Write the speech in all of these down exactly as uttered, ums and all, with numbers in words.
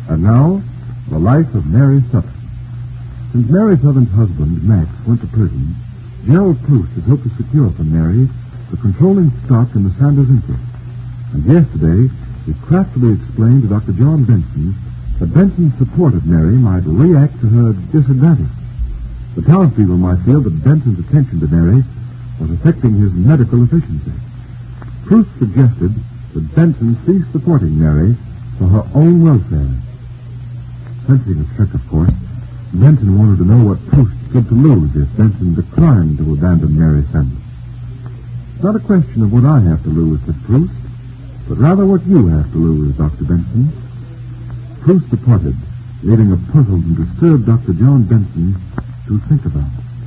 And now, the life of Mary Sutton. Since Mary Sutton's husband, Max, went to prison, Gerald Proust has hoped to secure from Mary the controlling stock in the Sanders interest. And yesterday, he craftily explained to Doctor John Benson that Benson's support of Mary might react to her disadvantage. The townspeople might feel that Benson's attention to Mary was affecting his medical efficiency. Proust suggested that Benson cease supporting Mary for her own welfare. Sensing a trick, of course, Benson wanted to know what Proust stood to lose if Benson declined to abandon Mary Sanders. It's not a question of what I have to lose, said Proust, but rather what you have to lose, Doctor Benson. Proust departed, leaving a puzzled and disturbed Doctor John Benson to think about.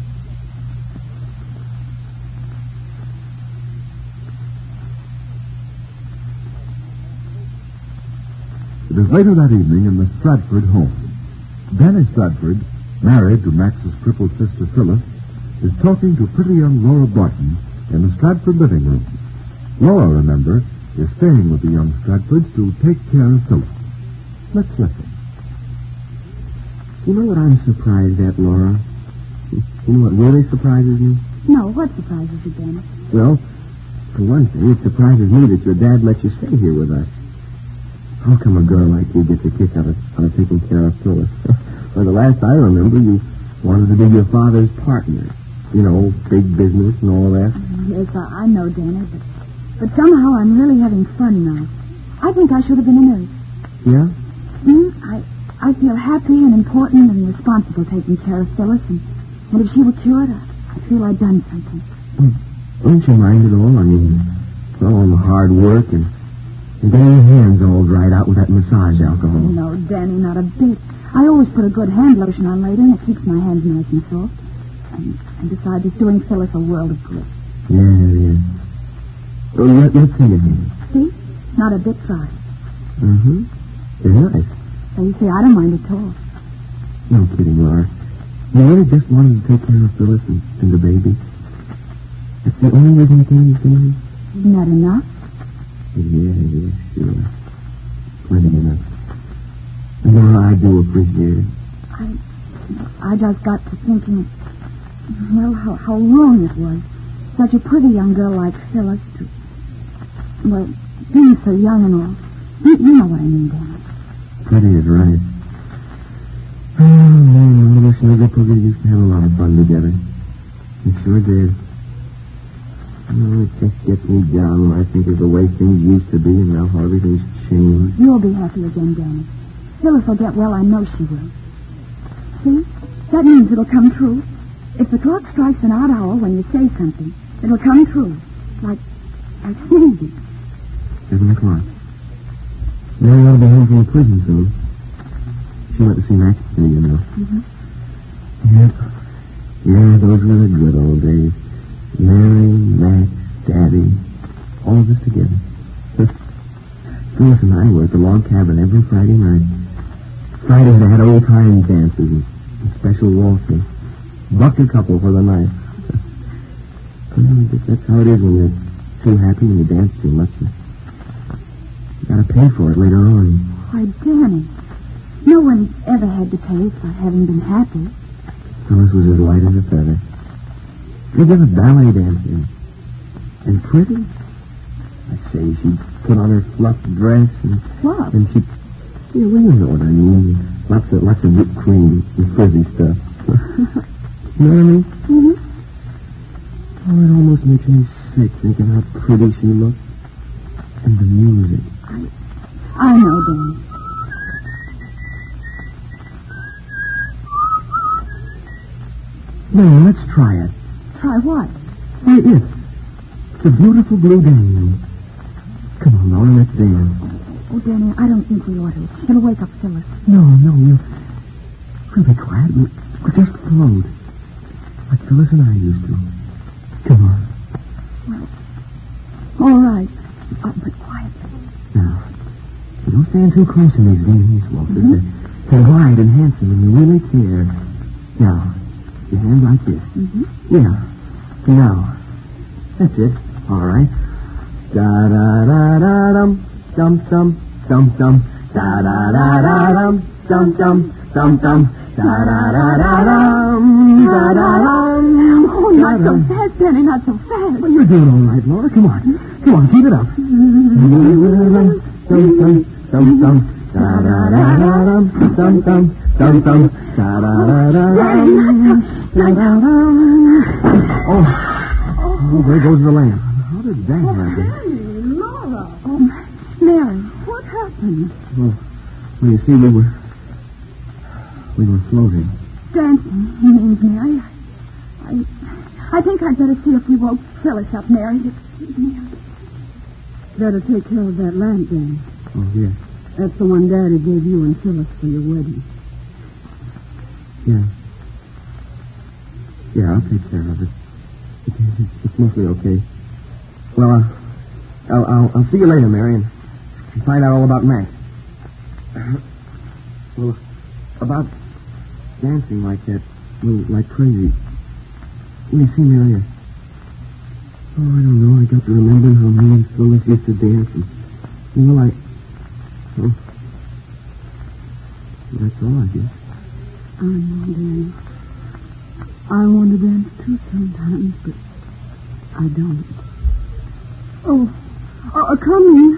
It is later that evening in the Stratford home. Danny Stratford, married to Max's crippled sister Phyllis, is talking to pretty young Laura Barton in the Stratford living room. Laura, remember, is staying with the young Stratfords to take care of Phyllis. Let's listen. You know what I'm surprised at, Laura? You know what really surprises me? No, what surprises you, Danny? Well, for one thing, it surprises me that your dad let you stay here with us. How come a girl like you gets a kick out of, out of taking care of Phyllis? Well, the last I remember, you wanted to be your father's partner. You know, big business and all that. Yes, I, I know, Danny, but, but somehow I'm really having fun now. I think I should have been a nurse. Yeah? Hmm? I, I feel happy and important and responsible taking care of Phyllis, and, and if she were cured, I, I feel I'd done something. Well, don't you mind at all? I mean, well, all the hard work and... And getting your hands all dried out with that massage alcohol. No, Danny, not a bit. I always put a good hand lotion on later, and it keeps my hands nice and soft. And, and besides, it's doing Phyllis a world of good. Yeah, yeah. Well, let, let's see it here. See? Not a bit fried. Mm-hmm. They're nice. So you see, I don't mind at all. No kidding, Laura. You really just wanted to take care of Phyllis and, and the baby? That's the only reason you came to see me? Isn't that enough? Yeah, yeah, sure. Plenty enough. No, I do appreciate it. I, I just got to thinking, well, how, how wrong it was. Such a pretty young girl like Phyllis to, well, being so young and all. You, you know what I mean, Danny. Pretty is right. Oh, man, little Sugar Poogie used to have a lot of fun together. We sure did. Oh, it just gets me down when I think of the way things used to be and now how everything's changed. You'll be happy again, Danny. Phyllis will get well, I know she will. See? That means it'll come true. If the clock strikes an odd hour when you say something, it'll come true. Like, like sneezing. Seven o'clock. Mary ought to be home from the prison soon. She went to see Max today, you know. Mm-hmm. Yep. Yeah, those were the good old days. Mary, Max, Daddy, all of us together. Phyllis and I were at the log cabin every Friday night. Friday they had old-time dances and special waltzing. Bucked a couple for the night. That's how it is when you're too happy and you dance too much. You gotta pay for it later on. Why, Danny, no one ever had to pay for having been happy. Phyllis was as light as a feather. They did a ballet dancing. And pretty. I say, she'd put on her fluff dress and... What? And she'd... Yeah, well, you know what I mean. Lots of, lots of whipped cream and frizzy stuff. You know what I mean? Mm-hmm. Oh, it almost makes me sick thinking how pretty she looked. And the music. I... I know, Danny. No, let's try it. Try what? Why, it. It's a beautiful blue day. Come on, Laura, let's dance. Oh, Danny, I don't think we ought to. It'll wake up Phyllis. No, no, we'll... We'll be quiet. We'll, we'll just float. Like Phyllis and I used to. Come on. Well, all right. Oh, but quietly. Now, you don't stand too close in these Viennese waltzes. Mm-hmm. They're, they're wide and handsome, and you really care. Now, your hand like this. Mm-hmm. Yeah. Now. That's it. All right. Da-da-da-da-dum. Dum, dum, dum, dum. Da-da-da-da-dum, dum-dum, dum-dum, da-da-da-da-dum, da-da-dum. Oh, not so fast, Danny, not so fast. Well, you're doing all right, Laura. Come on. Come on, keep it up. Dum-dum, dum-dum, dum-dum, da-da-da-da-dum, dum-dum, dum-dum, da-da-da-da-dum, da-da-dum. Oh, oh, there goes the lamp. How did that happen? Danny, Laura. Oh, Mary, what happened? Well, well, you see, we were... We were floating. Dancing, he means, Mary. I, I think I'd better see if we woke Phyllis up, Mary. Better take care of that lamp, Danny. Oh, yes. That's the one Daddy gave you and Phyllis for your wedding. Yeah. Yeah, I'll take care of it. It's, it's, it's mostly okay. Well, uh, I'll, I'll, I'll see you later, Mary, and find out all about Max. Well, about dancing like that, well, like crazy. Let me see, Mary. Oh, I don't know. I got to remember how me and Phyllis used to dance, and, well, I... Oh, that's all, I guess. I know, Danny. I want to dance too sometimes, but I don't. Oh, uh, come in.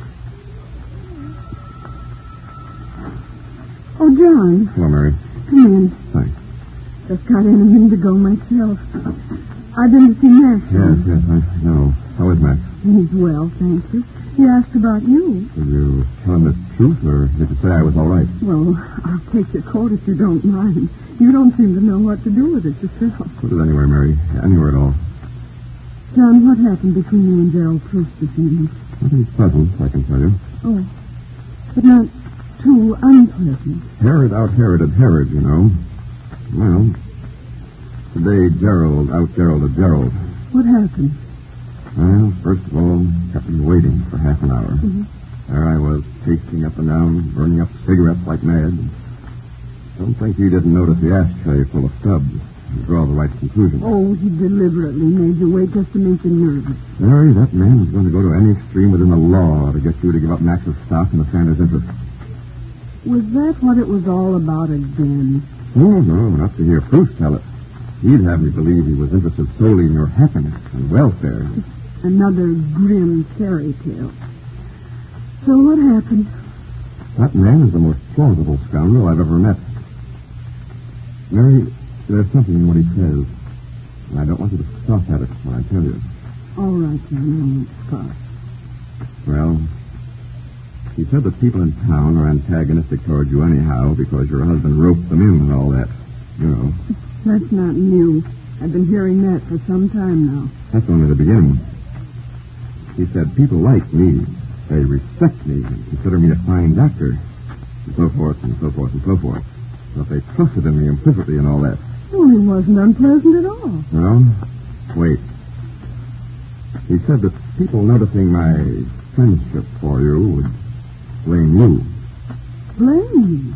Oh, John. Hello, Mary. Come in. Hi. Just got in a minute ago myself. I've been to see Max. Yes, yes, I know. How is Max? He's well, thank you. He asked about you. Did you tell him the truth, or did you say I was all right? Well, I'll take your coat if you don't mind. You don't seem to know what to do with it yourself. Put it anywhere, Mary. Anywhere at all. John, what happened between you and Gerald Proust this evening? Nothing pleasant, I can tell you. Oh, but not too unpleasant. Herod out-Heroded Herod, you know. Well, today Gerald out-Geralded Gerald. What happened? Well, first of all, kept me waiting for half an hour. Mm-hmm. There I was, pacing up and down, burning up cigarettes like mad. Don't think he didn't notice the ashtray full of stubs and draw the right conclusion. Oh, he deliberately made you wait just to make you nervous. Mary, that man was going to go to any extreme within the law to get you to give up Max's stock in the Sanders interest. Was that what it was all about again? Oh, no, not to hear Proust tell it. He'd have me believe he was interested solely in your happiness and welfare. Another grim fairy tale. So what happened? That man is the most plausible scoundrel I've ever met. Mary, there's something in what he says, and I don't want you to scoff at it when I tell you. All right, John, I won't scoff. Well, he said that people in town are antagonistic toward you anyhow because your husband roped them in and all that. You know. That's not new. I've been hearing that for some time now. That's only the beginning. He said people like me. They respect me and consider me a fine doctor. And so forth and so forth and so forth. But they trusted in me implicitly and all that. Oh, it wasn't unpleasant at all. No? Wait. He said that people noticing my friendship for you would blame you. Blame?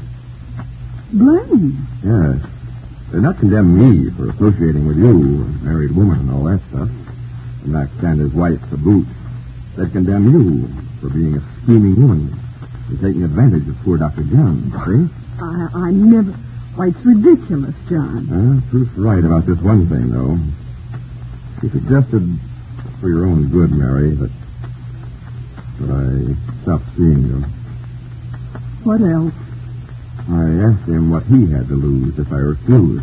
Blame? Yes. They'd not condemn me for associating with you, a married woman and all that stuff. And Max Sanders' wife to boot. They'd condemn you for being a scheming woman and taking advantage of poor Doctor John, see? I, I never... Why, it's ridiculous, John. Uh, Proust's right about this one thing, though. He suggested, for your own good, Mary, that, that I stop seeing you. What else? I asked him what he had to lose if I refused.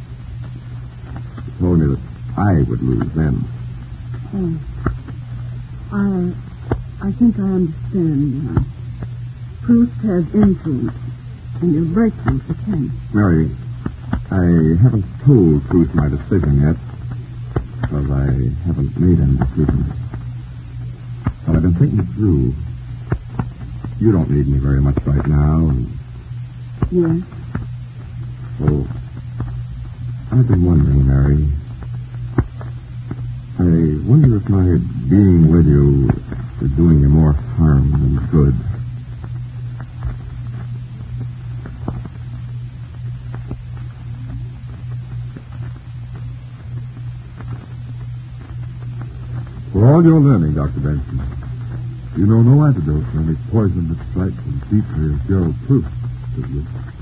He told me that I would lose then. Oh. I... I think I understand now. Proust has influence, and you're breaking for Ken. Mary, I haven't told Proust my decision yet, because I haven't made any decision. But I've been thinking it through. You don't need me very much right now, and... Yes? So, I've been wondering, Mary. I wonder if my being with you is doing you more harm than good. For all your learning, Doctor Benson, You know no antidote for any poison that strikes as deeply as Gerald Proof, do you?